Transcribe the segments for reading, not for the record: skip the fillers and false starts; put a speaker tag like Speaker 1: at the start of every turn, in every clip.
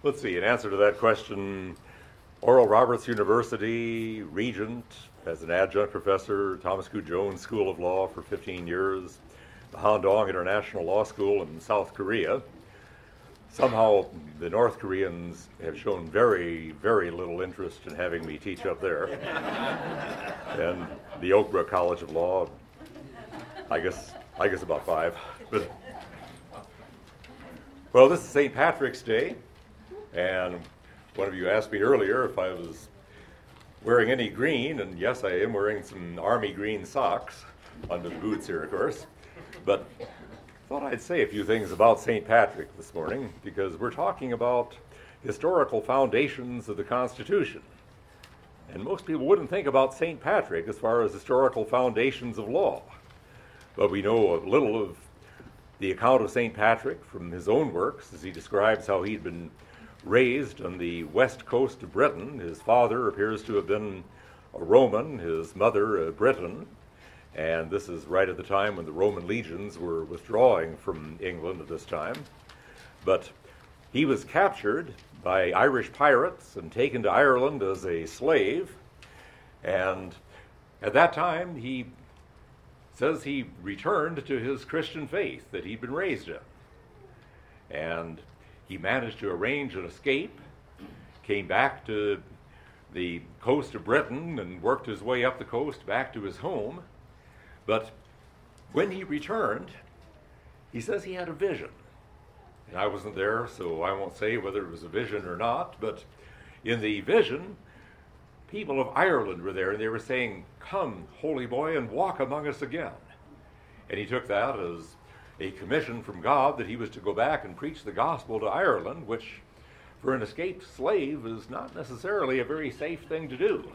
Speaker 1: Let's see, in answer to that question, Oral Roberts University, Regent, as an adjunct professor, Thomas Q. Jones School of Law for 15 years, the Handong International Law School in South Korea. Somehow the North Koreans have shown very, very little interest in having me teach up there. And the Oak Brook College of Law, I guess about 5. But, well, this is St. Patrick's Day, and one of you asked me earlier if I was wearing any green, and yes, I am wearing some army green socks under the boots here, of course. But I thought I'd say a few things about St. Patrick this morning, because we're talking about historical foundations of the Constitution. And most people wouldn't think about St. Patrick as far as historical foundations of law. But we know a little of the account of St. Patrick from his own works, as he describes how he'd been raised on the west coast of Britain. His father appears to have been a Roman, his mother a Briton, and this is right at the time when the Roman legions were withdrawing from England at this time. But he was captured by Irish pirates and taken to Ireland as a slave, and at that time he says he returned to his Christian faith that he'd been raised in. And he managed to arrange an escape, came back to the coast of Britain and worked his way up the coast back to his home. But when he returned, he says he had a vision. And I wasn't there, so I won't say whether it was a vision or not, but in the vision, people of Ireland were there, and they were saying, "Come, holy boy, and walk among us again." And he took that as a commission from God that he was to go back and preach the gospel to Ireland, which for an escaped slave is not necessarily a very safe thing to do.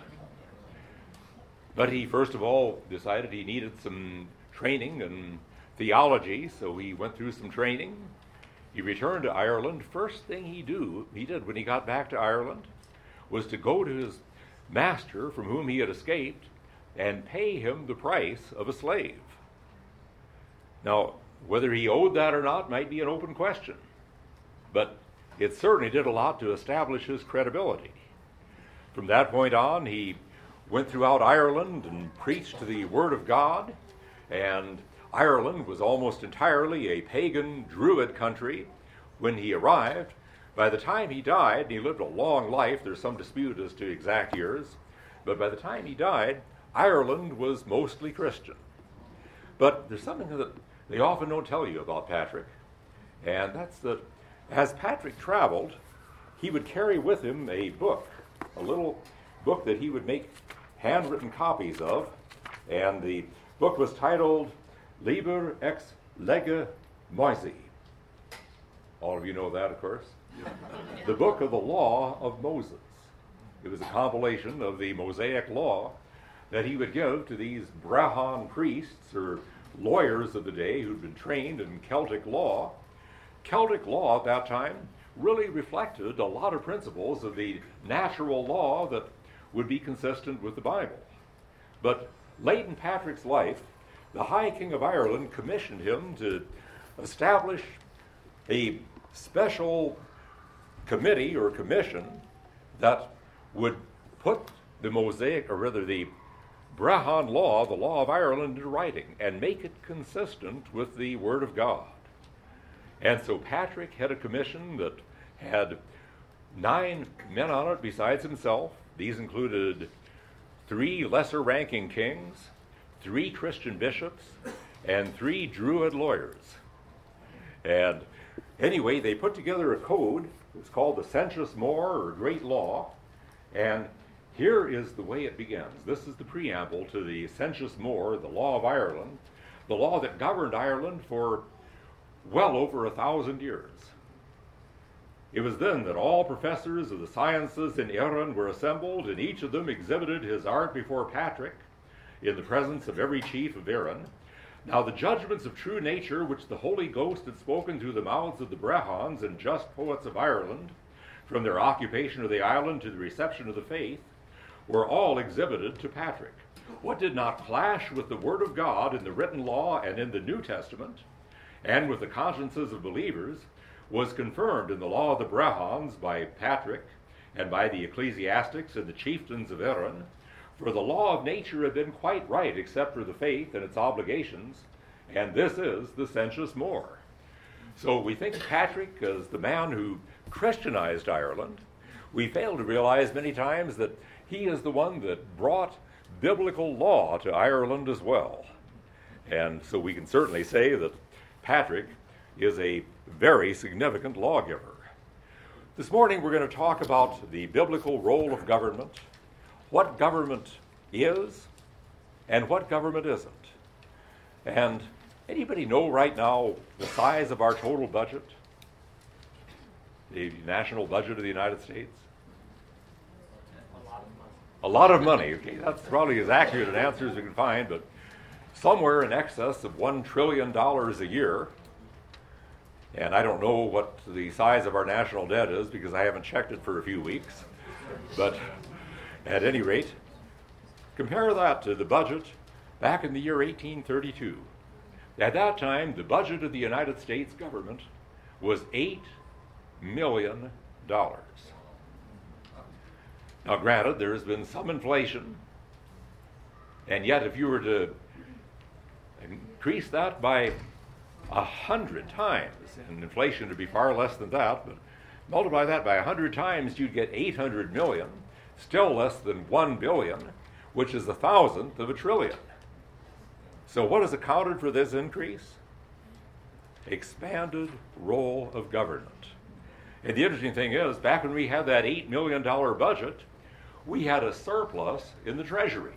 Speaker 1: But he first of all decided he needed some training in theology, so he went through some training. He returned to Ireland. First thing he did when he got back to Ireland was to go to his master from whom he had escaped and pay him the price of a slave. Now, whether he owed that or not might be an open question, but it certainly did a lot to establish his credibility. From that point on, he went throughout Ireland and preached the Word of God, and Ireland was almost entirely a pagan Druid country when he arrived. By the time he died, and he lived a long life, there's some dispute as to exact years, but by the time he died, Ireland was mostly Christian. But there's something that they often don't tell you about Patrick, and that's that as Patrick traveled, he would carry with him a book, a little book that he would make handwritten copies of, and the book was titled Liber ex Lege Moisi. All of you know that, of course. The book of the law of Moses. It was a compilation of the Mosaic law that he would give to these Brahman priests or lawyers of the day who'd been trained in Celtic law. Celtic law at that time really reflected a lot of principles of the natural law that would be consistent with the Bible. But late in Patrick's life, the High King of Ireland commissioned him to establish a special committee or commission that would put the Mosaic, or rather the Brahman law, the law of Ireland, into writing and make it consistent with the Word of God. And so Patrick had a commission that had 9 men on it besides himself. These included 3 lesser-ranking kings, 3 Christian bishops, and 3 Druid lawyers. And anyway, they put together a code. It's called the Senchus More, or Great Law, and here is the way it begins. This is the preamble to the Senchus More, the Law of Ireland, the law that governed Ireland for well over 1,000 years. It was then that all professors of the sciences in Erin were assembled, and each of them exhibited his art before Patrick in the presence of every chief of Erin. Now the judgments of true nature, which the Holy Ghost had spoken through the mouths of the Brehons and just poets of Ireland, from their occupation of the island to the reception of the faith, were all exhibited to Patrick. What did not clash with the Word of God in the written law and in the New Testament, and with the consciences of believers, was confirmed in the law of the Brehons by Patrick and by the ecclesiastics and the chieftains of Erin, for the law of nature had been quite right except for the faith and its obligations, and this is the sensus more. So we think Patrick is the man who Christianized Ireland. We fail to realize many times that he is the one that brought biblical law to Ireland as well. And so we can certainly say that Patrick is a very significant lawgiver. This morning we're going to talk about the biblical role of government, what government is, and what government isn't. And anybody know right now the size of our total budget? The national budget of the United States? A lot of money. Okay, that's probably as accurate an answer as we can find, but somewhere in excess of $1 trillion a year. And I don't know what the size of our national debt is because I haven't checked it for a few weeks. But at any rate, compare that to the budget back in the year 1832. At that time, the budget of the United States government was $8 million. Now, granted, there's been some inflation, and yet if you were to increase that by 100 times, and inflation would be far less than that, but multiply that by 100 times, you'd get 800 million, still less than 1 billion, which is 1,000th of a trillion. So what has accounted for this increase? Expanded role of government. And the interesting thing is, back when we had that $8 million budget, we had a surplus in the Treasury.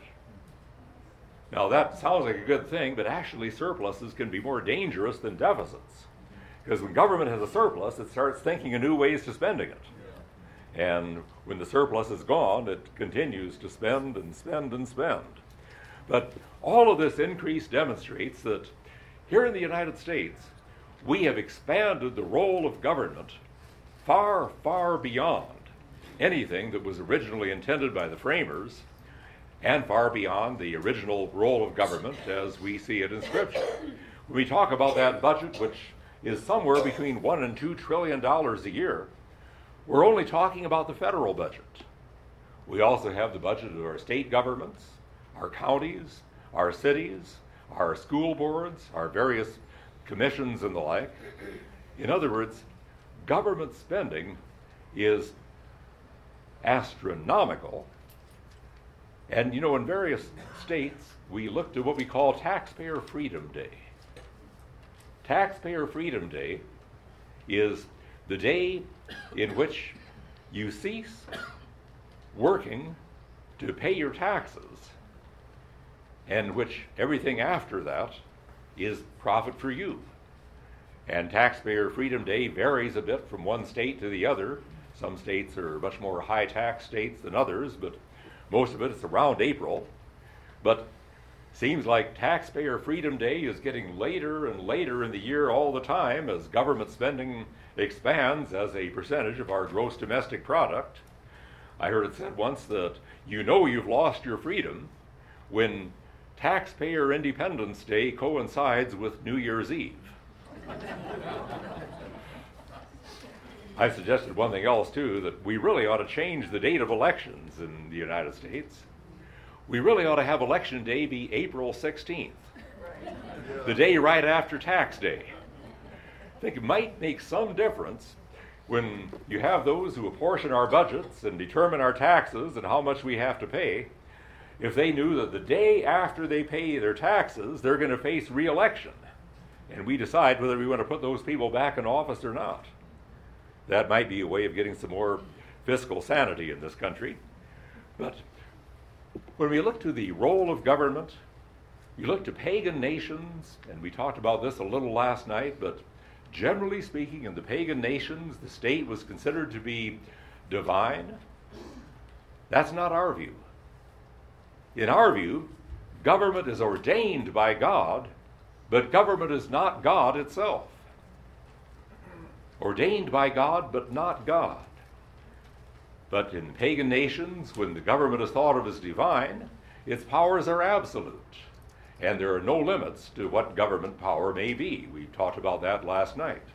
Speaker 1: Now that sounds like a good thing, but actually surpluses can be more dangerous than deficits. Because when government has a surplus, it starts thinking of new ways to spending it. And when the surplus is gone, it continues to spend and spend and spend. But all of this increase demonstrates that here in the United States, we have expanded the role of government far, far beyond anything that was originally intended by the framers, and far beyond the original role of government as we see it in Scripture. When we talk about that budget, which is somewhere between $1 and $2 trillion a year, we're only talking about the federal budget. We also have the budget of our state governments, our counties, our cities, our school boards, our various commissions and the like. In other words, government spending is astronomical. And you know, in various states, we look to what we call Taxpayer Freedom Day. Taxpayer Freedom Day is the day in which you cease working to pay your taxes, and which everything after that is profit for you. And Taxpayer Freedom Day varies a bit from one state to the other. Some states are much more high-tax states than others, but most of it is around April. But seems like Taxpayer Freedom Day is getting later and later in the year all the time as government spending expands as a percentage of our gross domestic product. I heard it said once that you know you've lost your freedom when Taxpayer Independence Day coincides with New Year's Eve. I suggested one thing else, too, that we really ought to change the date of elections in the United States. We really ought to have Election Day be April 16th, the day right after Tax Day. I think it might make some difference when you have those who apportion our budgets and determine our taxes and how much we have to pay, if they knew that the day after they pay their taxes, they're going to face re-election, and we decide whether we want to put those people back in office or not. That might be a way of getting some more fiscal sanity in this country. But when we look to the role of government, we look to pagan nations, and we talked about this a little last night, but generally speaking, in the pagan nations, the state was considered to be divine. That's not our view. In our view, government is ordained by God, but government is not God itself. Ordained by God, but not God. But in pagan nations, when the government is thought of as divine, its powers are absolute, and there are no limits to what government power may be. We talked about that last night.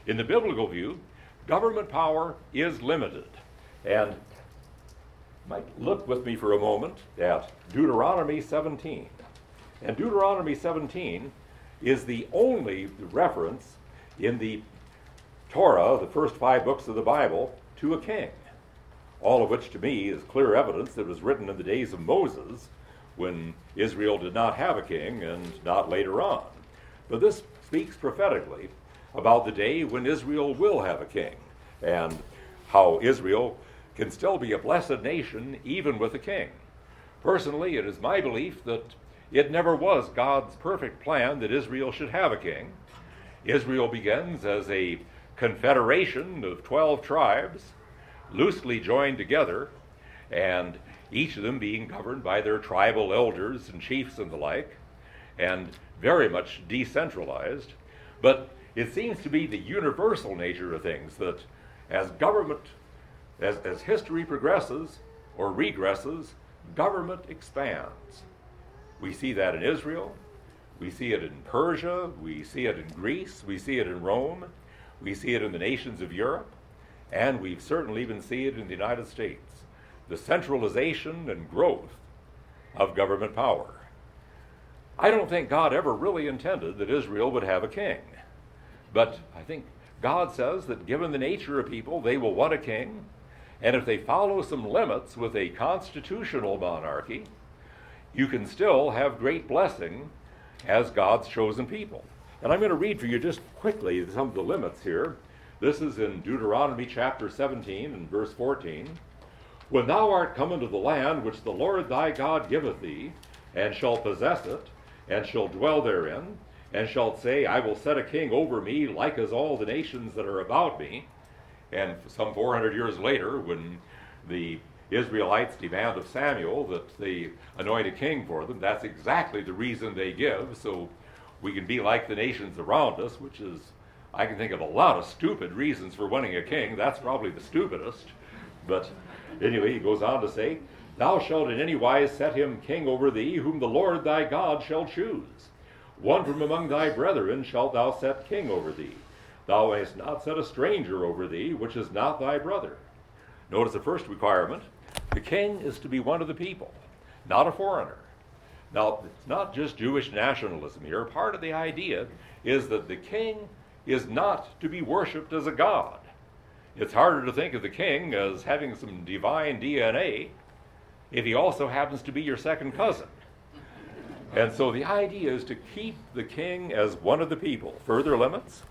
Speaker 1: in the biblical view, government power is limited. And you might look with me for a moment at Deuteronomy 17. And Deuteronomy 17 is the only reference in the Torah, the first 5 books of the Bible, to a king. All of which to me is clear evidence that it was written in the days of Moses, when Israel did not have a king, and not later on. But this speaks prophetically about the day when Israel will have a king, and how Israel can still be a blessed nation even with a king. Personally, it is my belief that it never was God's perfect plan that Israel should have a king. Israel begins as a confederation of 12 tribes, loosely joined together, and each of them being governed by their tribal elders and chiefs and the like, and very much decentralized. But it seems to be the universal nature of things that as government, as history progresses or regresses, government expands. We see that in Israel, we see it in Persia, we see it in Greece, we see it in Rome, we see it in the nations of Europe, and we've certainly even seen it in the United States. The centralization and growth of government power. I don't think God ever really intended that Israel would have a king. But I think God says that given the nature of people, they will want a king, and if they follow some limits with a constitutional monarchy, you can still have great blessing as God's chosen people. And I'm going to read for you just quickly some of the limits here. This is in Deuteronomy chapter 17 and verse 14. When thou art come into the land which the Lord thy God giveth thee, and shalt possess it, and shalt dwell therein, and shalt say, I will set a king over me, like as all the nations that are about me. And some 400 years later, when the Israelites demand of Samuel that they anoint a king for them, that's exactly the reason they give, so we can be like the nations around us, which is, I can think of a lot of stupid reasons for wanting a king. That's probably the stupidest. But anyway, he goes on to say, thou shalt in any wise set him king over thee, whom the Lord thy God shall choose. One from among thy brethren shalt thou set king over thee. Thou mayest not set a stranger over thee, which is not thy brother. Notice the first requirement. The king is to be one of the people, not a foreigner. Now, it's not just Jewish nationalism here. Part of the idea is that the king is not to be worshipped as a god. It's harder to think of the king as having some divine DNA if he also happens to be your second cousin. And so the idea is to keep the king as one of the people. Further limits.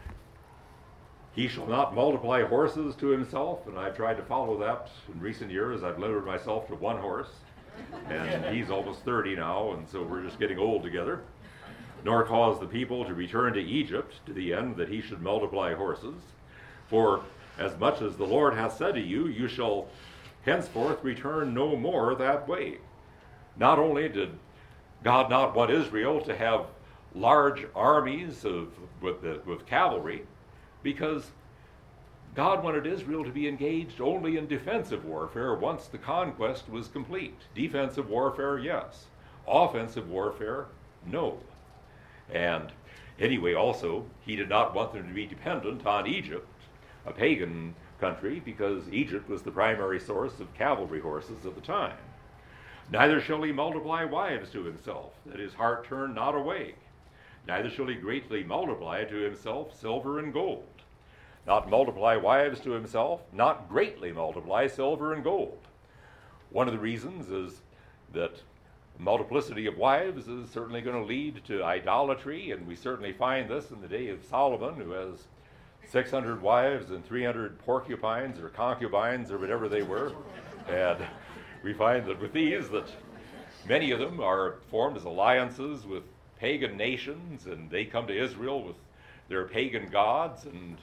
Speaker 1: He shall not multiply horses to himself, and I've tried to follow that in recent years. I've limited myself to one horse, and he's almost 30 now, and so we're just getting old together. Nor cause the people to return to Egypt to the end that he should multiply horses. For as much as the Lord hath said to you, you shall henceforth return no more that way. Not only did God not want Israel to have large armies with cavalry, because God wanted Israel to be engaged only in defensive warfare once the conquest was complete. Defensive warfare, yes. Offensive warfare, no. And anyway, also, he did not want them to be dependent on Egypt, a pagan country, because Egypt was the primary source of cavalry horses at the time. Neither shall he multiply wives to himself, that his heart turn not away. Neither shall he greatly multiply to himself silver and gold. Not multiply wives to himself, not greatly multiply silver and gold. One of the reasons is that multiplicity of wives is certainly going to lead to idolatry, and we certainly find this in the day of Solomon, who has 600 wives and 300 porcupines or concubines or whatever they were. And we find that with these, that many of them are formed as alliances with pagan nations, and they come to Israel with their pagan gods. And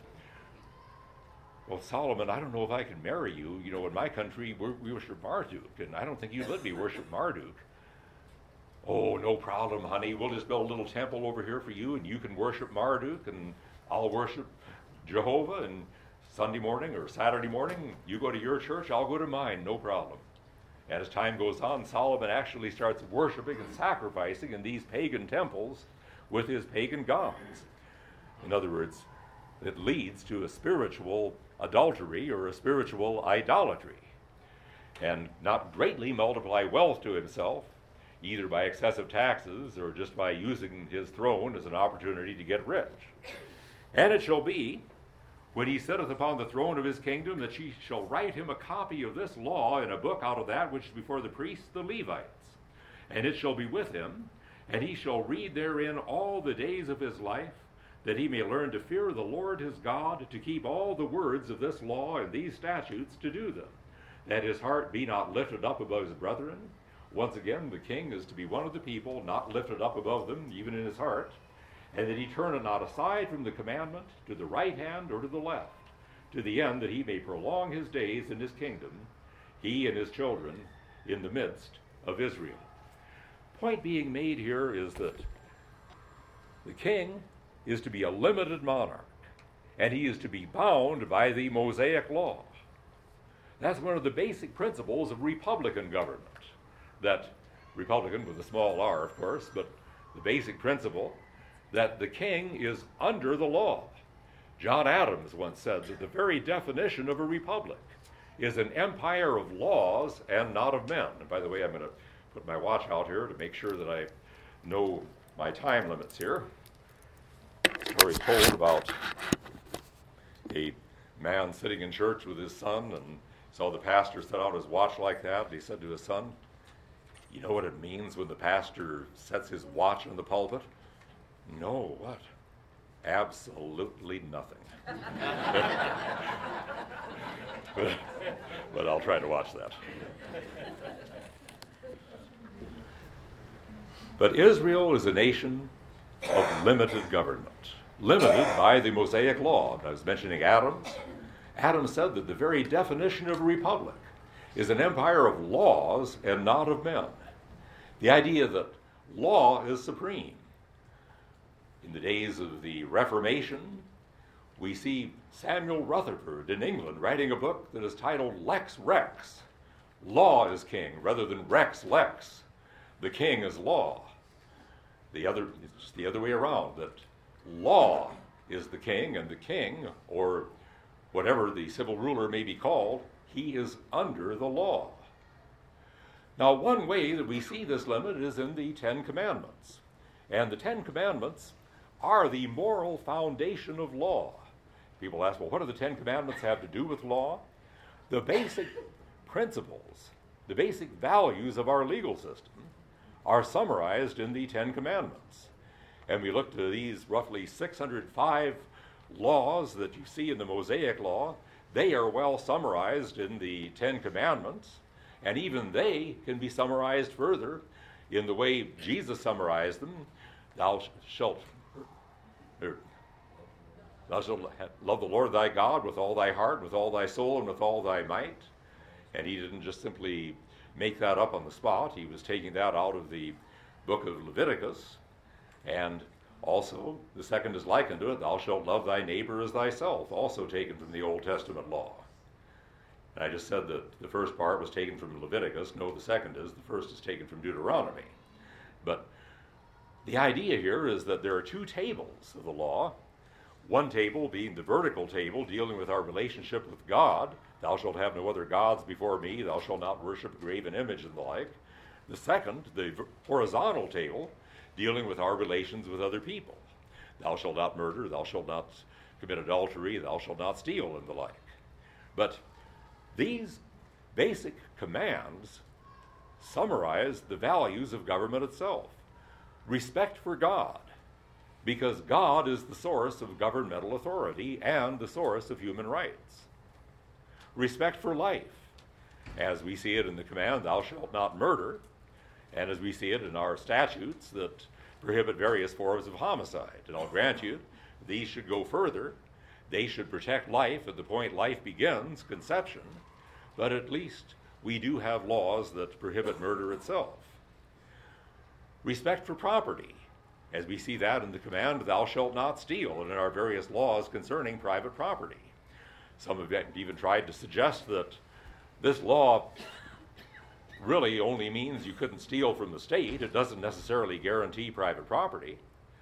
Speaker 1: well, Solomon, I don't know if I can marry you. You know, in my country, we worship Marduk, and I don't think you'd let me worship Marduk. Oh, no problem, honey. We'll just build a little temple over here for you, and you can worship Marduk, and I'll worship Jehovah. And Sunday morning or Saturday morning, you go to your church, I'll go to mine, no problem. And as time goes on, Solomon actually starts worshiping and sacrificing in these pagan temples with his pagan gods. In other words, that leads to a spiritual adultery or a spiritual idolatry, and not greatly multiply wealth to himself, either by excessive taxes or just by using his throne as an opportunity to get rich. And it shall be, when he sitteth upon the throne of his kingdom, that she shall write him a copy of this law in a book out of that which is before the priests, the Levites. And it shall be with him, and he shall read therein all the days of his life, that he may learn to fear the Lord his God, to keep all the words of this law and these statutes to do them, that his heart be not lifted up above his brethren. Once again, the king is to be one of the people, not lifted up above them, even in his heart, and that he turn not aside from the commandment to the right hand or to the left, to the end that he may prolong his days in his kingdom, he and his children, in the midst of Israel. Point being made here is that the king is to be a limited monarch, and he is to be bound by the Mosaic law. That's one of the basic principles of republican government. That republican with a small r, of course, but the basic principle that the king is under the law. John Adams once said that the very definition of a republic is an empire of laws and not of men. And by the way, I'm going to put my watch out here to make sure that I know my time limits here. Story told about a man sitting in church with his son, and saw the pastor set out his watch like that, and he said to his son, "You know what it means when the pastor sets his watch in the pulpit?" "No, what?" "Absolutely nothing." but I'll try to watch that. But Israel is a nation of limited government, limited by the Mosaic law. I was mentioning Adams. Adams said that the very definition of a republic is an empire of laws and not of men. The idea that law is supreme. In the days of the Reformation, we see Samuel Rutherford in England writing a book that is titled Lex Rex. Law is king, rather than Rex Lex. The king is law. It's the other way around, that law is the king, and the king, or whatever the civil ruler may be called, he is under the law. Now, one way that we see this limit is in the Ten Commandments. And the Ten Commandments are the moral foundation of law. People ask, well, what do the Ten Commandments have to do with law? The basic principles, the basic values of our legal system are summarized in the Ten Commandments. And we look to these roughly 605 laws that you see in the Mosaic Law. They are well summarized in the Ten Commandments, and even they can be summarized further in the way Jesus summarized them. Thou shalt love the Lord thy God with all thy heart, with all thy soul, and with all thy might. And he didn't just simply make that up on the spot. He was taking that out of the book of Leviticus. And also, the second is like unto it, thou shalt love thy neighbor as thyself, also taken from the Old Testament law. And I just said that the first part was taken from Leviticus. No, the second is. The first is taken from Deuteronomy. But the idea here is that there are two tables of the law. One table being the vertical table, dealing with our relationship with God. Thou shalt have no other gods before me. Thou shalt not worship a graven image and the like. The second, the horizontal table, dealing with our relations with other people. Thou shalt not murder. Thou shalt not commit adultery. Thou shalt not steal and the like. But these basic commands summarize the values of government itself. Respect for God, because God is the source of governmental authority and the source of human rights. Respect for life, as we see it in the command, thou shalt not murder, and as we see it in our statutes that prohibit various forms of homicide. And I'll grant you, these should go further. They should protect life at the point life begins, conception, but at least we do have laws that prohibit murder itself. Respect for property, as we see that in the command, thou shalt not steal, and in our various laws concerning private property. Some have even tried to suggest that this law really only means you couldn't steal from the state. It doesn't necessarily guarantee private property.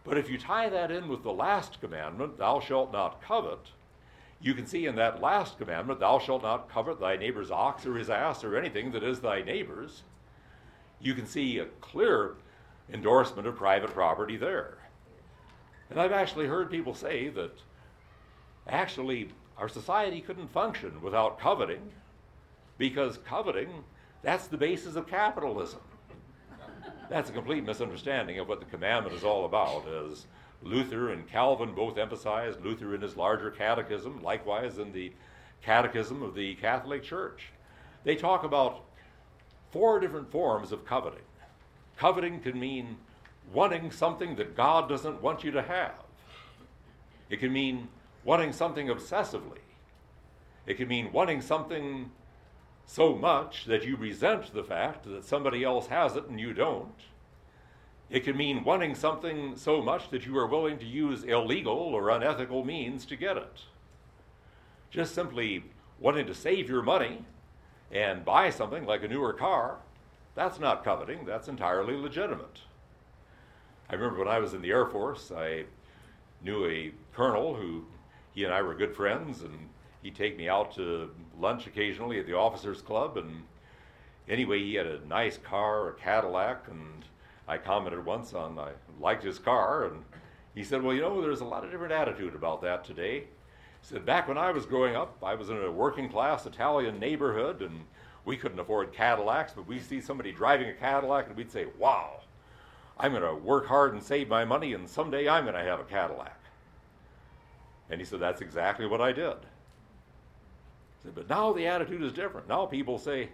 Speaker 1: But if you tie that in with the last commandment, thou shalt not covet, you can see in that last commandment, thou shalt not covet thy neighbor's ox or his ass or anything that is thy neighbor's. You can see a clear endorsement of private property there. And I've actually heard people say that actually our society couldn't function without coveting, because coveting, that's the basis of capitalism. That's a complete misunderstanding of what the commandment is all about, as Luther and Calvin both emphasized, Luther in his larger catechism, likewise in the catechism of the Catholic Church. They talk about 4 different forms of coveting. Coveting can mean wanting something that God doesn't want you to have. It can mean wanting something obsessively. It can mean wanting something so much that you resent the fact that somebody else has it and you don't. It can mean wanting something so much that you are willing to use illegal or unethical means to get it. Just simply wanting to save your money and buy something like a newer car, that's not coveting, that's entirely legitimate. I remember when I was in the Air Force, I knew a colonel who, he and I were good friends, and he'd take me out to lunch occasionally at the officers club, and anyway, he had a nice car, a Cadillac, and I commented once on I liked his car, and he said, well, you know, there's a lot of different attitude about that today. He said, back when I was growing up, I was in a working class Italian neighborhood, and we couldn't afford Cadillacs, but we'd see somebody driving a Cadillac, and we'd say, wow, I'm going to work hard and save my money, and someday I'm going to have a Cadillac. And he said, that's exactly what I did. He said, but now the attitude is different. Now people say,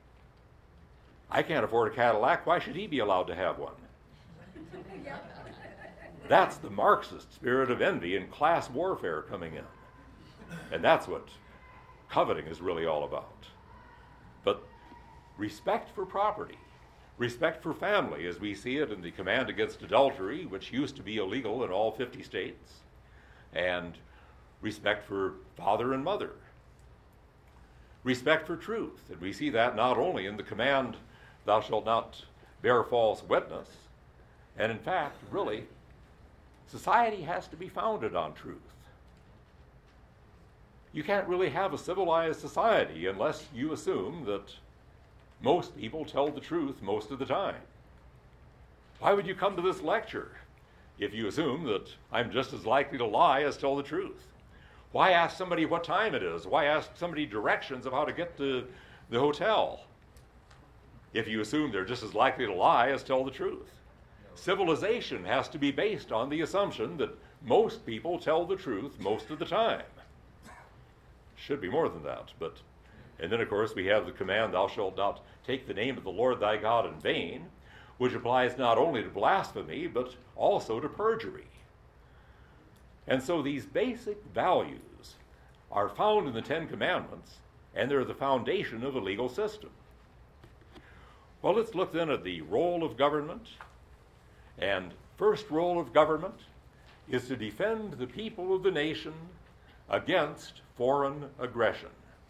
Speaker 1: I can't afford a Cadillac, why should he be allowed to have one? That's the Marxist spirit of envy and class warfare coming in. And that's what coveting is really all about. But respect for property, respect for family, as we see it in the command against adultery, which used to be illegal in all 50 states, and respect for father and mother, respect for truth. And we see that not only in the command, thou shalt not bear false witness, and in fact, really, society has to be founded on truth. You can't really have a civilized society unless you assume that most people tell the truth most of the time. Why would you come to this lecture if you assume that I'm just as likely to lie as tell the truth? Why ask somebody what time it is? Why ask somebody directions of how to get to the hotel if you assume they're just as likely to lie as tell the truth? Civilization has to be based on the assumption that most people tell the truth most of the time. Should be more than that, but and then of course we have the command, thou shalt not take the name of the Lord thy God in vain, which applies not only to blasphemy but also to perjury. And so these basic values are found in the 10 Commandments, and they're the foundation of a legal system. Well, let's look then at the role of government. And first role of government is to defend the people of the nation against foreign aggression.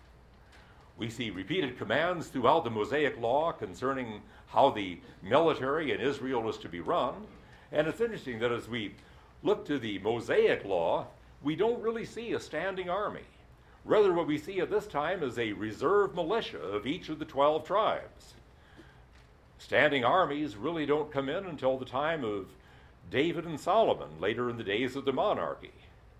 Speaker 1: We see repeated commands throughout the Mosaic Law concerning how the military in Israel is to be run. And it's interesting that as we look to the Mosaic Law, we don't really see a standing army. Rather, what we see at this time is a reserve militia of each of the 12 tribes. Standing armies really don't come in until the time of David and Solomon, later in the days of the monarchy.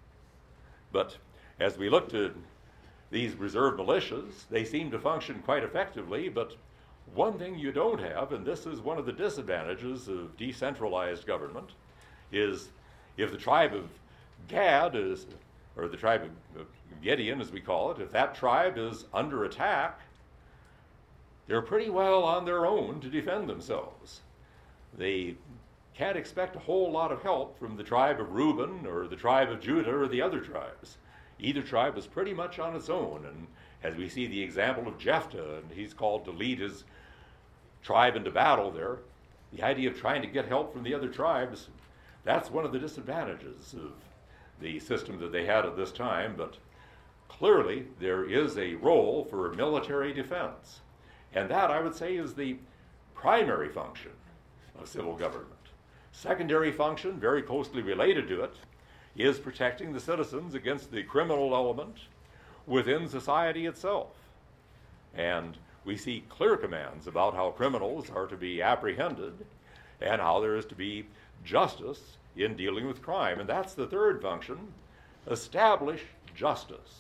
Speaker 1: But as we look to these reserve militias, they seem to function quite effectively, but one thing you don't have, and this is one of the disadvantages of decentralized government, is if the tribe of Gad is, or the tribe of Gideon as we call it, if that tribe is under attack, they're pretty well on their own to defend themselves. They can't expect a whole lot of help from the tribe of Reuben or the tribe of Judah or the other tribes. Either tribe is pretty much on its own, and as we see the example of Jephthah, and he's called to lead his tribe into battle there, the idea of trying to get help from the other tribes, that's one of the disadvantages of the system that they had at this time, but clearly there is a role for military defense. And that, I would say, is the primary function of civil government. Secondary function, very closely related to it, is protecting the citizens against the criminal element within society itself. And we see clear commands about how criminals are to be apprehended and how there is to be justice in dealing with crime. And that's the third function, establish justice.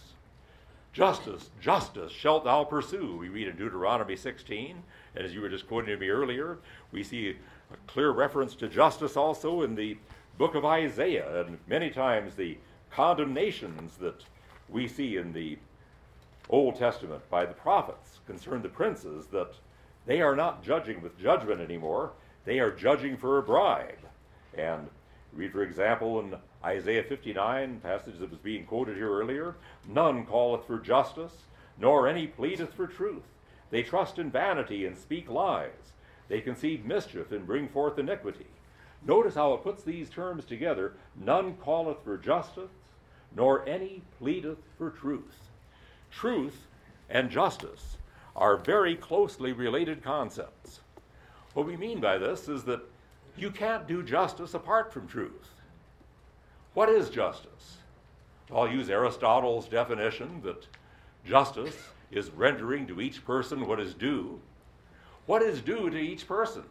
Speaker 1: Justice shalt thou pursue, we read in Deuteronomy 16. And as you were just quoting to me earlier, we see a clear reference to justice also in the book of Isaiah. And many times the condemnations that we see in the Old Testament by the prophets concern the princes, that they are not judging with judgment anymore. They are judging for a bribe. And read, for example, in Isaiah 59, passage that was being quoted here earlier, none calleth for justice, nor any pleadeth for truth. They trust in vanity and speak lies. They conceive mischief and bring forth iniquity. Notice how it puts these terms together. None calleth for justice, nor any pleadeth for truth. Truth and justice are very closely related concepts. What we mean by this is that you can't do justice apart from truth. What is justice? I'll use Aristotle's definition that justice is rendering to each person what is due. What is due to each person?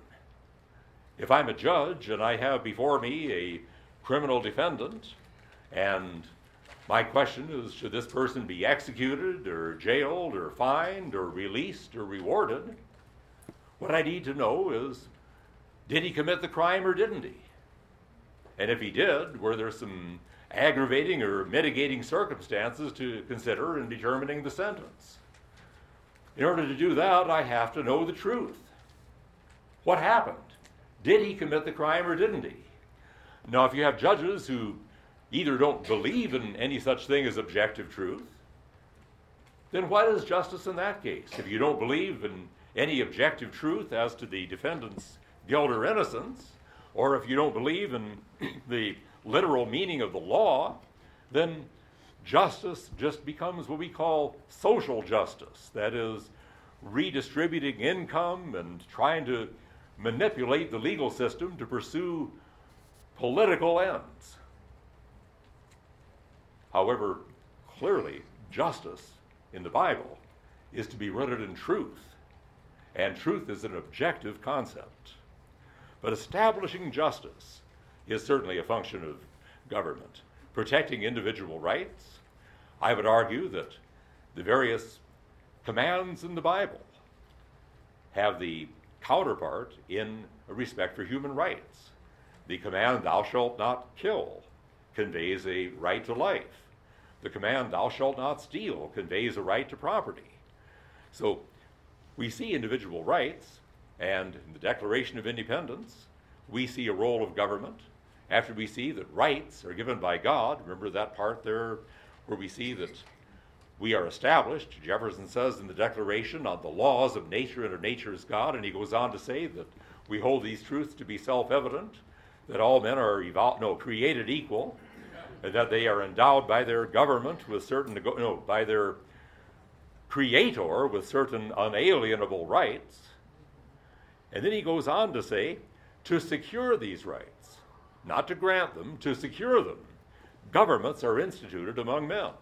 Speaker 1: If I'm a judge and I have before me a criminal defendant, and my question is, should this person be executed or jailed or fined or released or rewarded? What I need to know is, did he commit the crime or didn't he? And if he did, were there some aggravating or mitigating circumstances to consider in determining the sentence? In order to do that, I have to know the truth. What happened? Did he commit the crime or didn't he? Now, if you have judges who either don't believe in any such thing as objective truth, then what is justice in that case? If you don't believe in any objective truth as to the defendant's guilt or innocence, or if you don't believe in the literal meaning of the law, then justice just becomes what we call social justice. That is, redistributing income and trying to manipulate the legal system to pursue political ends. However, clearly, justice in the Bible is to be rooted in truth, and truth is an objective concept. But establishing justice is certainly a function of government. Protecting individual rights, I would argue that the various commands in the Bible have the counterpart in a respect for human rights. The command, thou shalt not kill, conveys a right to life. The command, thou shalt not steal, conveys a right to property. So we see individual rights, and in the Declaration of Independence, we see a role of government. After we see that rights are given by God, remember that part there where we see that we are established, Jefferson says in the Declaration, on the laws of nature and of nature's God, and he goes on to say that we hold these truths to be self-evident, that all men are created equal, and that they are endowed by their government with certain, by their creator with certain unalienable rights. And then he goes on to say, to secure these rights, not to grant them, to secure them, governments are instituted among men.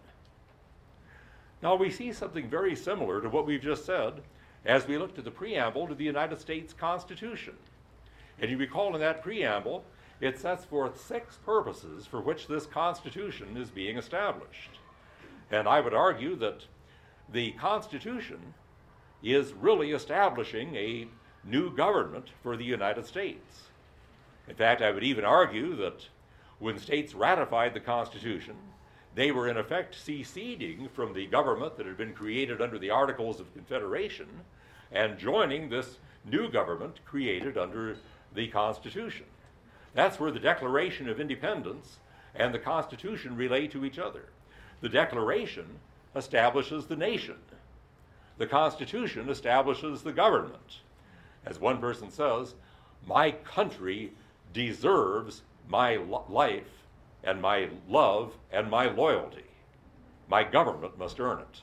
Speaker 1: Now we see something very similar to what we've just said as we look to the preamble to the United States Constitution. And you recall in that preamble, it sets forth 6 purposes for which this Constitution is being established. And I would argue that the Constitution is really establishing a new government for the United States. In fact, I would even argue that when states ratified the Constitution, they were in effect seceding from the government that had been created under the Articles of Confederation and joining this new government created under the Constitution. That's where the Declaration of Independence and the Constitution relate to each other. The Declaration establishes the nation. The Constitution establishes the government. As one person says, my country deserves my life and my love and my loyalty. My government must earn it.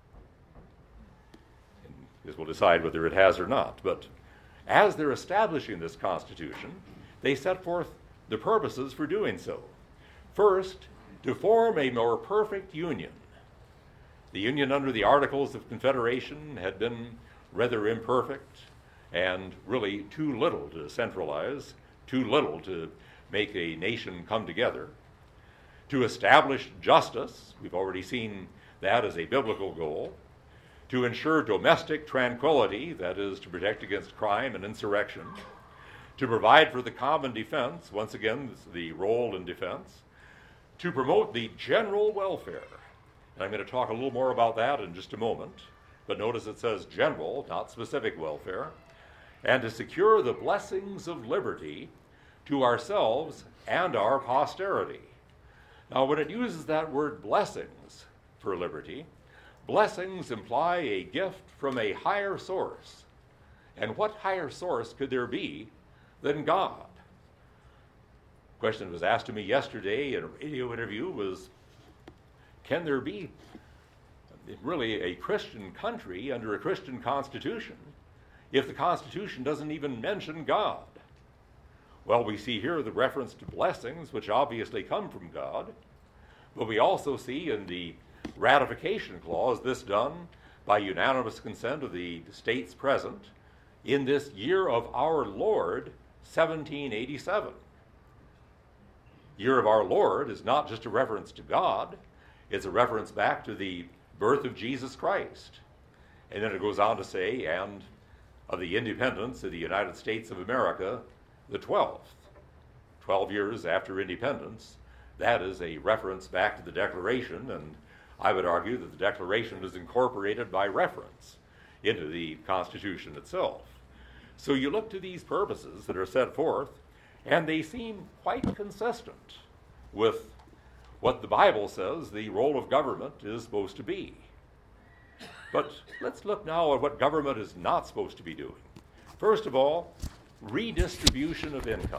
Speaker 1: And this will decide whether it has or not. But as they're establishing this Constitution, they set forth the purposes for doing so. First, to form a more perfect union. The union under the Articles of Confederation had been rather imperfect and really too little to centralize, too little to make a nation come together. To establish justice, we've already seen that as a biblical goal. To ensure domestic tranquility, that is, to protect against crime and insurrection. To provide for the common defense, once again, this is the role in defense. To promote the general welfare. And I'm going to talk a little more about that in just a moment. But notice it says general, not specific welfare. And to secure the blessings of liberty to ourselves and our posterity. Now, when it uses that word blessings for liberty, blessings imply a gift from a higher source. And what higher source could there be than God? The question that was asked to me yesterday in a radio interview was, can there be really a Christian country under a Christian constitution if the Constitution doesn't even mention God? Well, we see here the reference to blessings, which obviously come from God, but we also see in the ratification clause this done by unanimous consent of the states present in this year of our Lord, 1787. Year of our Lord is not just a reference to God, it's a reference back to the birth of Jesus Christ. And then it goes on to say, and of the independence of the United States of America, the 12th. 12 years after independence, that is a reference back to the Declaration, and I would argue that the Declaration is incorporated by reference into the Constitution itself. So you look to these purposes that are set forth, and they seem quite consistent with what the Bible says the role of government is supposed to be. But let's look now at what government is not supposed to be doing. First of all, redistribution of income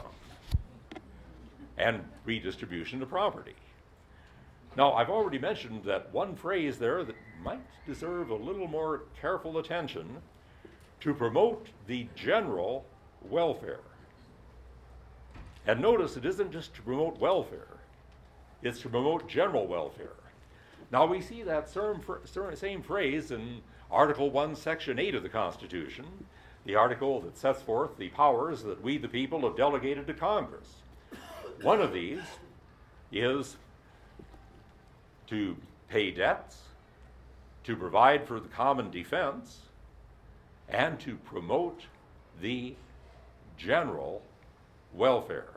Speaker 1: and redistribution of property. Now, I've already mentioned that one phrase there that might deserve a little more careful attention: to promote the general welfare. And notice it isn't just to promote welfare, it's to promote general welfare. Now, we see that same phrase in Article 1, Section 8 of the Constitution, the article that sets forth the powers that we the people have delegated to Congress. One of these is to pay debts, to provide for the common defense, and to promote the general welfare.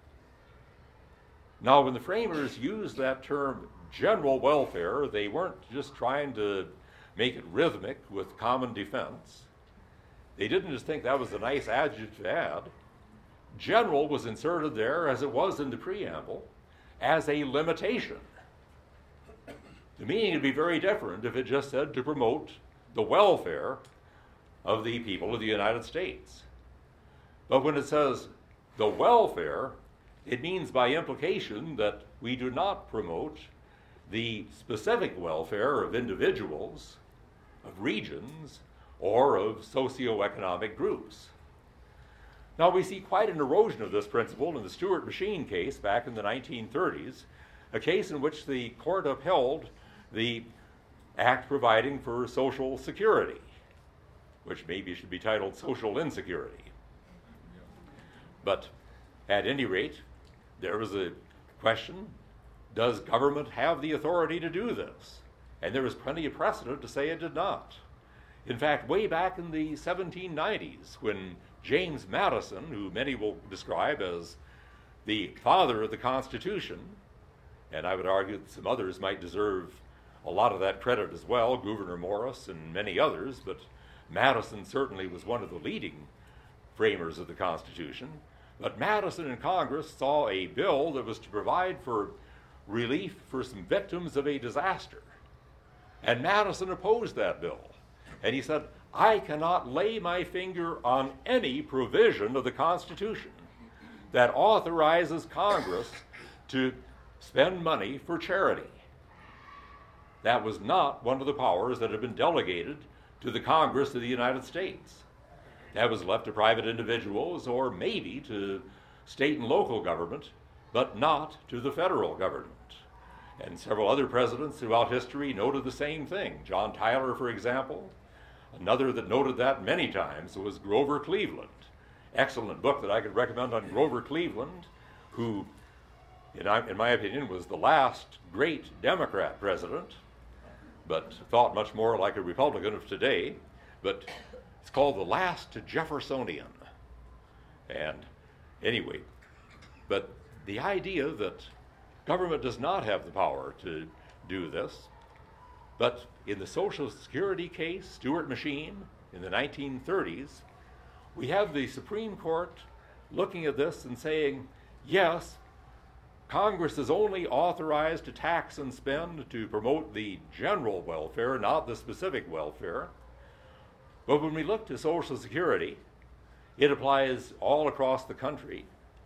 Speaker 1: Now, when the framers used that term general welfare, they weren't just trying to make it rhythmic with common defense. They didn't just think that was a nice adjective to add. General was inserted there, as it was in the preamble, as a limitation. The meaning would be very different if it just said to promote the welfare of the people of the United States. But when it says the welfare, it means by implication that we do not promote the specific welfare of individuals, of regions, or of socioeconomic groups. Now, we see quite an erosion of this principle in the Stuart Machine case back in the 1930s, a case in which the court upheld the act providing for social security, which maybe should be titled social insecurity. But at any rate, there was a question: does government have the authority to do this? And there was plenty of precedent to say it did not. In fact, way back in the 1790s, when James Madison, who many will describe as the father of the Constitution, and I would argue that some others might deserve a lot of that credit as well, Gouverneur Morris and many others, but Madison certainly was one of the leading framers of the Constitution. But Madison in Congress saw a bill that was to provide for relief for some victims of a disaster. And Madison opposed that bill. And he said, I cannot lay my finger on any provision of the Constitution that authorizes Congress to spend money for charity. That was not one of the powers that had been delegated to the Congress of the United States. That was left to private individuals or maybe to state and local government, but not to the federal government. And several other presidents throughout history noted the same thing. John Tyler, for example. Another that noted that many times was Grover Cleveland. Excellent book that I could recommend on Grover Cleveland, who, in my opinion, was the last great Democrat president, but thought much more like a Republican of today. But it's called The Last Jeffersonian. And anyway, but the idea that government does not have the power to do this, but in the Social Security case, Stuart Machine, in the 1930s, we have the Supreme Court looking at this and saying, yes, Congress is only authorized to tax and spend to promote the general welfare, not the specific welfare. But when we look to Social Security, it applies all across the country.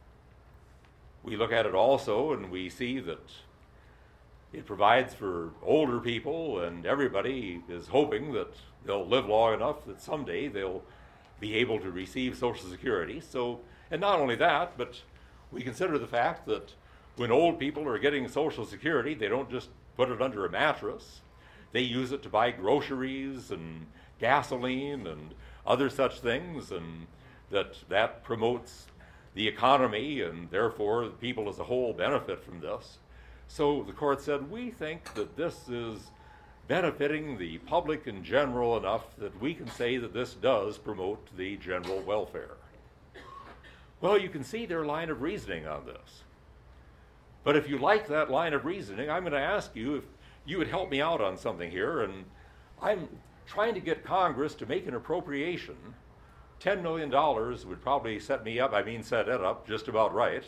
Speaker 1: We look at it also and we see that it provides for older people, and everybody is hoping that they'll live long enough that someday they'll be able to receive Social Security. So, and not only that, but we consider the fact that when old people are getting Social Security, they don't just put it under a mattress. They use it to buy groceries and gasoline and other such things, and that promotes the economy, and therefore people as a whole benefit from this. So the court said, we think that this is benefiting the public in general enough that we can say that this does promote the general welfare. Well, you can see their line of reasoning on this. But if you like that line of reasoning, I'm going to ask you if you would help me out on something here. And I'm trying to get Congress to make an appropriation. $10 million would probably set it up just about right,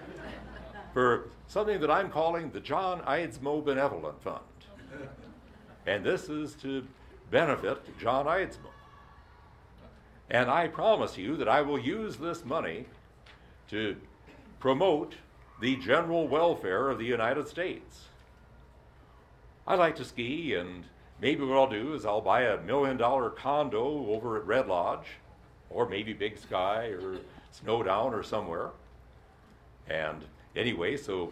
Speaker 1: for something that I'm calling the John Eidsmoe Benevolent Fund. And this is to benefit John Eidsmoe. And I promise you that I will use this money to promote the general welfare of the United States. I like to ski, and maybe what I'll do is I'll buy $1 million condo over at Red Lodge, or maybe Big Sky or Snowdown or somewhere. And anyway, so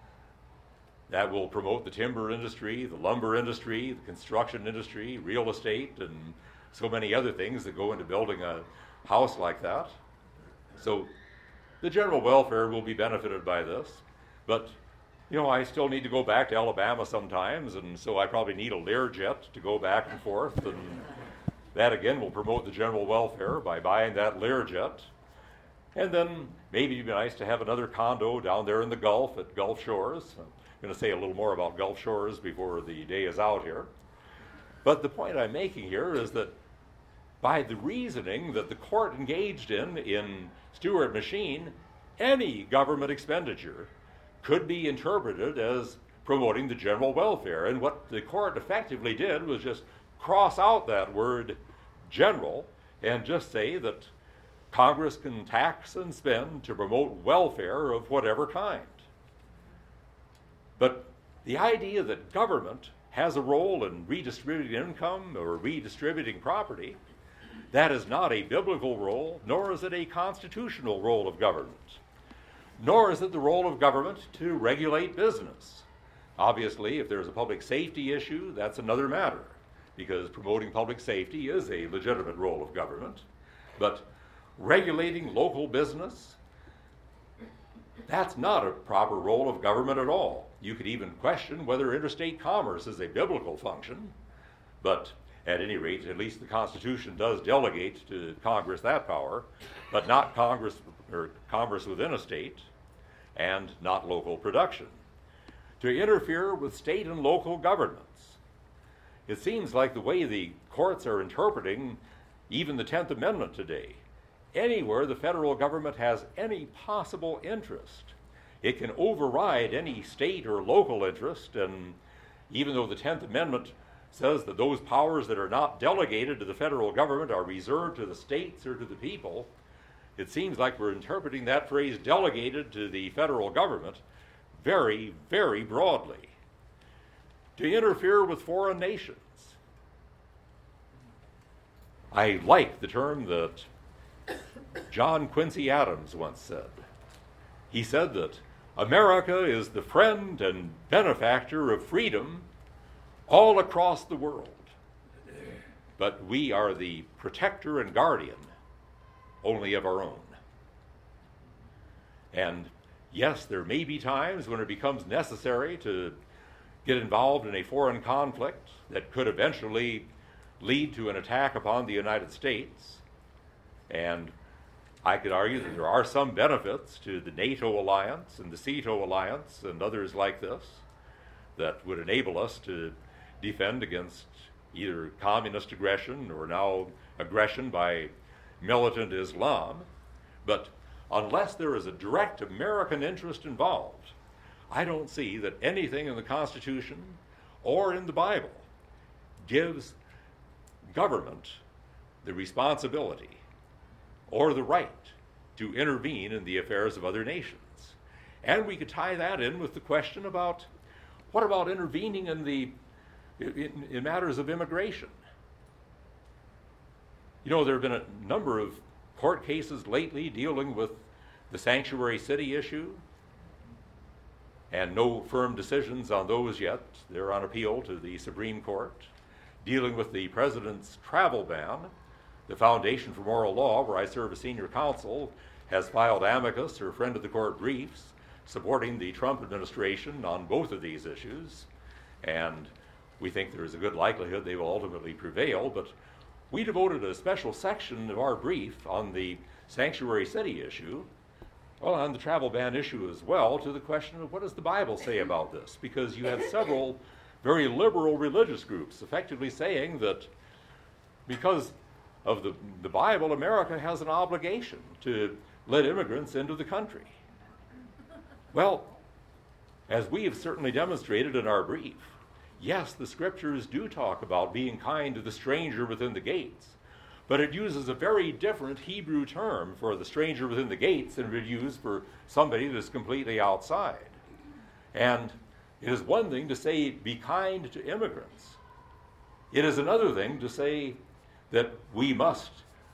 Speaker 1: that will promote the timber industry, the lumber industry, the construction industry, real estate, and so many other things that go into building a house like that. So the general welfare will be benefited by this. But, I still need to go back to Alabama sometimes, and so I probably need a Learjet to go back and forth, and that again will promote the general welfare by buying that Learjet. And then maybe it'd be nice to have another condo down there in the Gulf at Gulf Shores. I'm going to say a little more about Gulf Shores before the day is out here. But the point I'm making here is that by the reasoning that the court engaged in Stuart Machine, any government expenditure could be interpreted as promoting the general welfare. And what the court effectively did was just cross out that word general and just say that Congress can tax and spend to promote welfare of whatever kind. But the idea that government has a role in redistributing income or redistributing property, that is not a biblical role, nor is it a constitutional role of government. Nor is it the role of government to regulate business. Obviously, if there's a public safety issue, that's another matter, because promoting public safety is a legitimate role of government. But regulating local business, that's not a proper role of government at all. You could even question whether interstate commerce is a biblical function, but at any rate, at least the Constitution does delegate to Congress that power, but not Congress or commerce within a state, and not local production. To interfere with state and local governments. It seems like the way the courts are interpreting even the 10th Amendment today, anywhere the federal government has any possible interest, it can override any state or local interest. And even though the 10th Amendment says that those powers that are not delegated to the federal government are reserved to the states or to the people, it seems like we're interpreting that phrase delegated to the federal government very, very broadly. To interfere with foreign nations. I like the term that John Quincy Adams once said. He said that America is the friend and benefactor of freedom all across the world, but we are the protector and guardian only of our own. And yes, there may be times when it becomes necessary to get involved in a foreign conflict that could eventually lead to an attack upon the United States. And I could argue that there are some benefits to the NATO alliance and the SEATO alliance and others like this that would enable us to defend against either communist aggression or now aggression by militant Islam. But unless there is a direct American interest involved, I don't see that anything in the Constitution or in the Bible gives government the responsibility or the right to intervene in the affairs of other nations. And we could tie that in with the question about what about intervening in matters of immigration? You know, there have been a number of court cases lately dealing with the sanctuary city issue, and no firm decisions on those yet. They're on appeal to the Supreme Court. Dealing with the president's travel ban, the Foundation for Moral Law, where I serve as senior counsel, has filed amicus or friend of the court briefs supporting the Trump administration on both of these issues. And we think there is a good likelihood they will ultimately prevail, but we devoted a special section of our brief on the sanctuary city issue, well, on the travel ban issue as well, to the question of what does the Bible say about this? Because you have several very liberal religious groups effectively saying that because of the Bible, America has an obligation to let immigrants into the country. Well, as we have certainly demonstrated in our brief, yes, the scriptures do talk about being kind to the stranger within the gates, but it uses a very different Hebrew term for the stranger within the gates than it would use for somebody that's completely outside. And it is one thing to say, be kind to immigrants. It is another thing to say that we must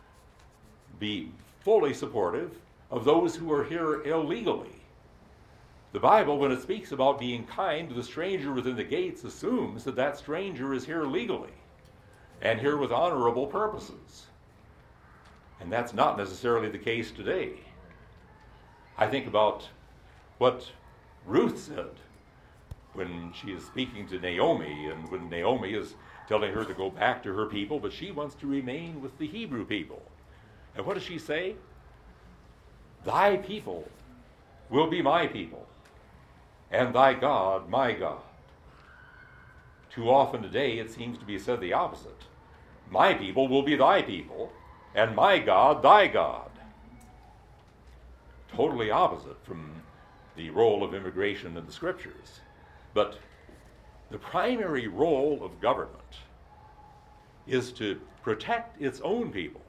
Speaker 1: be fully supportive of those who are here illegally. The Bible, when it speaks about being kind to the stranger within the gates, assumes that that stranger is here legally and here with honorable purposes. And that's not necessarily the case today. I think about what Ruth said when she is speaking to Naomi, and when Naomi is telling her to go back to her people, but she wants to remain with the Hebrew people. And what does she say? Thy people will be my people, and thy God my God. Too often today it seems to be said the opposite. My people will be thy people, and my God thy God. Totally opposite from the role of immigration in the scriptures. But the primary role of government is to protect its own people.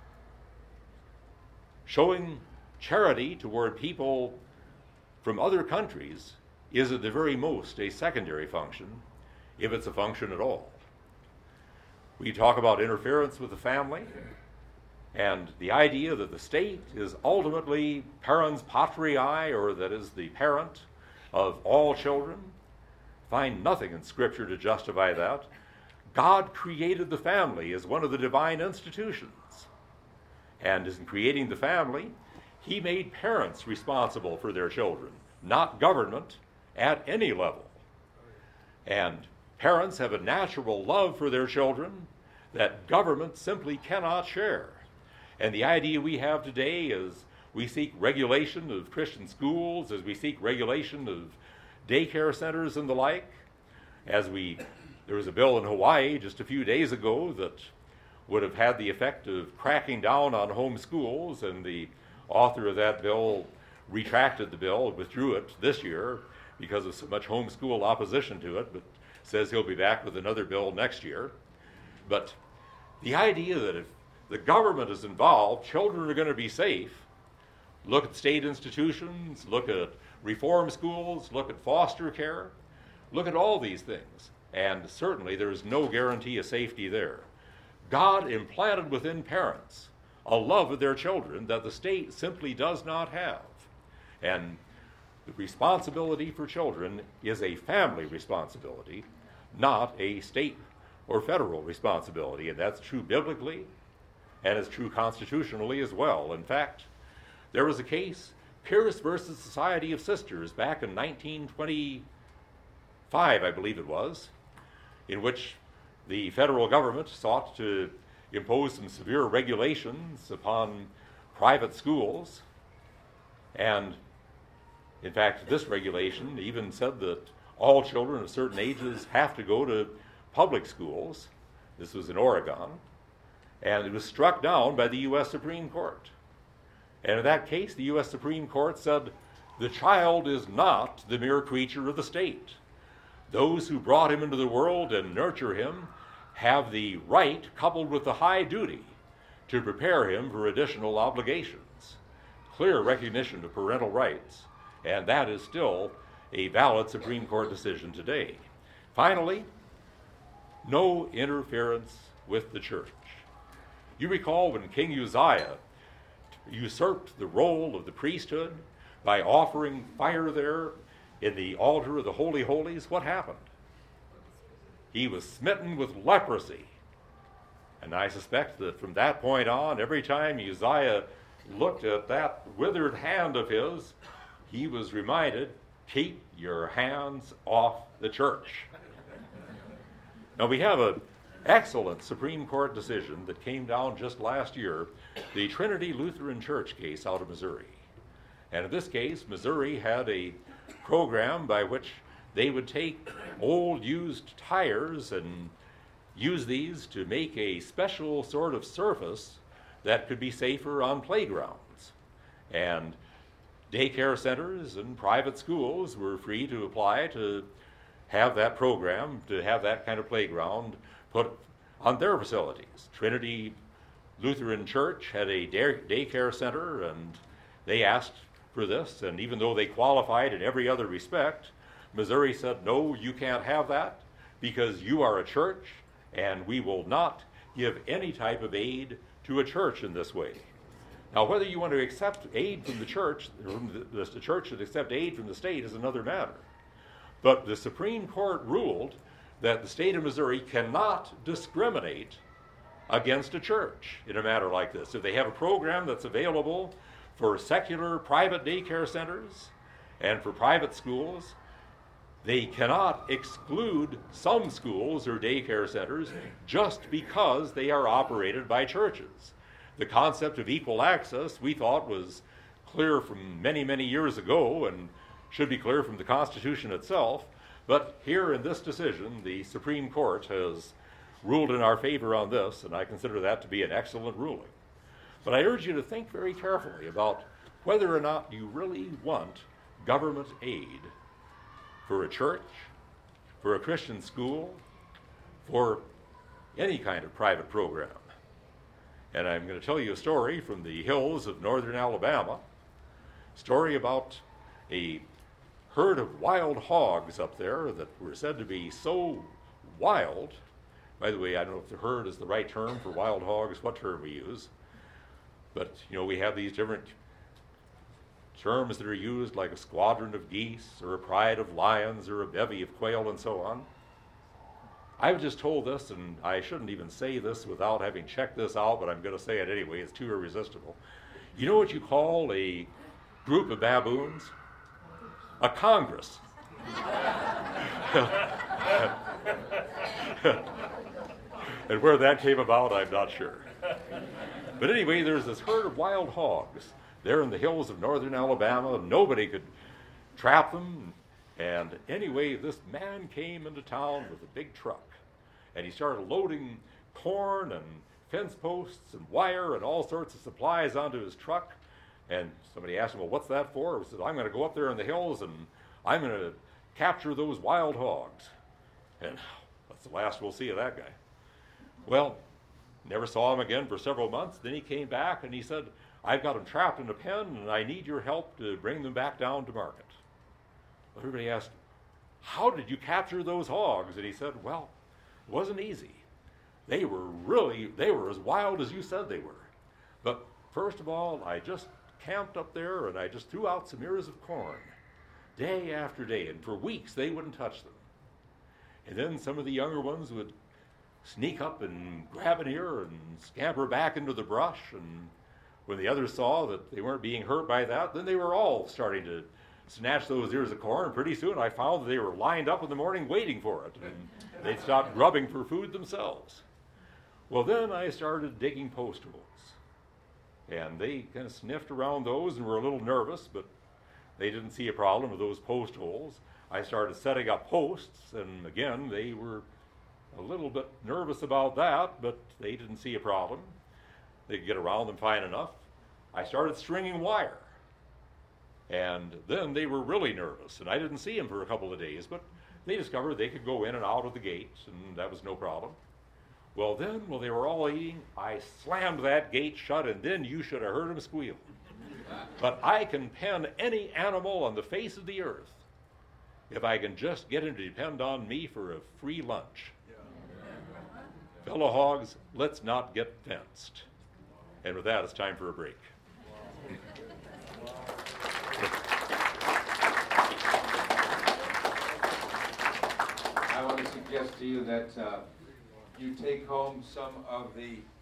Speaker 1: Showing charity toward people from other countries is at the very most a secondary function, if it's a function at all. We talk about interference with the family, and the idea that the state is ultimately parens patriae, or that is the parent of all children. Find nothing in Scripture to justify that. God created the family as one of the divine institutions. And in creating the family, he made parents responsible for their children, not government at any level. And parents have a natural love for their children that government simply cannot share. And the idea we have today is we seek regulation of Christian schools, as we seek regulation of daycare centers and the like. There was a bill in Hawaii just a few days ago that would have had the effect of cracking down on home schools, and the author of that bill retracted the bill, withdrew it this year because of so much homeschool opposition to it, but says he'll be back with another bill next year. But the idea that if the government is involved, children are going to be safe. Look at state institutions, look at reform schools, look at foster care, look at all these things. And certainly there is no guarantee of safety there. God implanted within parents a love of their children that the state simply does not have. And the responsibility for children is a family responsibility, not a state or federal responsibility. And that's true biblically, and it's true constitutionally as well. In fact, there was a case, Pierce versus Society of Sisters, back in 1925, I believe it was, in which the federal government sought to impose some severe regulations upon private schools. And in fact, this regulation even said that all children of certain ages have to go to public schools. This was in Oregon. And it was struck down by the U.S. Supreme Court. And in that case, the U.S. Supreme Court said, the child is not the mere creature of the state. Those who brought him into the world and nurture him have the right, coupled with the high duty, to prepare him for additional obligations. Clear recognition of parental rights. And that is still a valid Supreme Court decision today. Finally, no interference with the church. You recall when King Uzziah usurped the role of the priesthood by offering fire there in the altar of the Holy Holies, what happened? He was smitten with leprosy. And I suspect that from that point on, every time Uzziah looked at that withered hand of his, he was reminded, keep your hands off the church. Now we have an excellent Supreme Court decision that came down just last year, the Trinity Lutheran Church case out of Missouri. And in this case, Missouri had a program by which they would take old used tires and use these to make a special sort of surface that could be safer on playgrounds. And daycare centers and private schools were free to apply to have that program, to have that kind of playground put on their facilities. Trinity Lutheran Church had a daycare center, and they asked for this, and even though they qualified in every other respect, Missouri said, no, you can't have that because you are a church, and we will not give any type of aid to a church in this way. Now, whether you want to accept aid from the church, or the church should accept aid from the state, is another matter. But the Supreme Court ruled that the state of Missouri cannot discriminate against a church in a matter like this. If they have a program that's available for secular private daycare centers and for private schools, they cannot exclude some schools or daycare centers just because they are operated by churches. The concept of equal access, we thought, was clear from many, many years ago and should be clear from the Constitution itself. But here in this decision, the Supreme Court has ruled in our favor on this, and I consider that to be an excellent ruling. But I urge you to think very carefully about whether or not you really want government aid for a church, for a Christian school, for any kind of private program. And I'm going to tell you a story from the hills of northern Alabama, a story about a herd of wild hogs up there that were said to be so wild. By the way, I don't know if the herd is the right term for wild hogs, what term we use. But, we have these different terms that are used, like a squadron of geese, or a pride of lions, or a bevy of quail, and so on. I was just told this, and I shouldn't even say this without having checked this out, but I'm going to say it anyway. It's too irresistible. You know what you call a group of baboons? A congress. And where that came about, I'm not sure. But anyway, there's this herd of wild hogs there in the hills of northern Alabama. Nobody could trap them. And anyway, this man came into town with a big truck. And he started loading corn and fence posts and wire and all sorts of supplies onto his truck. And somebody asked him, well, what's that for? He said, I'm going to go up there in the hills and I'm going to capture those wild hogs. And that's the last we'll see of that guy. Well, never saw him again for several months. Then he came back and he said, I've got them trapped in a pen and I need your help to bring them back down to market. Everybody asked, how did you capture those hogs? And he said, well, it wasn't easy. They were as wild as you said they were. But first of all, I just camped up there and I just threw out some ears of corn day after day, and for weeks they wouldn't touch them. And then some of the younger ones would sneak up and grab an ear and scamper back into the brush, and when the others saw that they weren't being hurt by that, then they were all starting to snatch those ears of corn, and pretty soon I found that they were lined up in the morning waiting for it, and they'd stopped grubbing for food themselves. Well, then I started digging post holes, and they kind of sniffed around those and were a little nervous, but they didn't see a problem with those post holes. I started setting up posts, and again, they were a little bit nervous about that, but they didn't see a problem. They could get around them fine enough. I started stringing wire, and then they were really nervous, and I didn't see them for a couple of days, but they discovered they could go in and out of the gates, and that was no problem. Well, then, while they were all eating, I slammed that gate shut, and then you should have heard them squeal. But I can pen any animal on the face of the earth if I can just get him to depend on me for a free lunch. Fellow hogs, let's not get fenced. And with that, it's time for a break.
Speaker 2: I want to suggest to you that you take home some of the